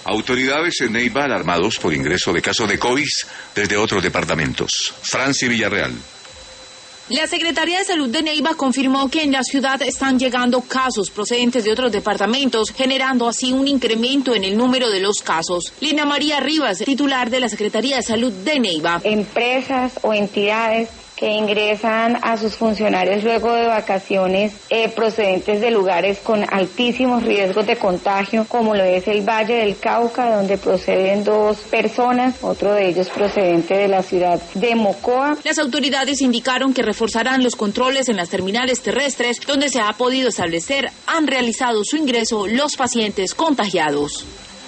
Autoridades en Neiva alarmados por ingreso de casos de COVID desde otros departamentos. Franci Villarreal. La Secretaría de Salud de Neiva confirmó que en la ciudad están llegando casos procedentes de otros departamentos, generando así un incremento en el número de los casos. Lina María Rivas, titular de la Secretaría de Salud de Neiva. Empresas o entidades que ingresan a sus funcionarios luego de vacaciones procedentes de lugares con altísimos riesgos de contagio, como lo es el Valle del Cauca, donde proceden 2 personas, otro de ellos procedente de la ciudad de Mocoa. Las autoridades indicaron que reforzarán los controles en las terminales terrestres, donde se ha podido establecer han realizado su ingreso los pacientes contagiados.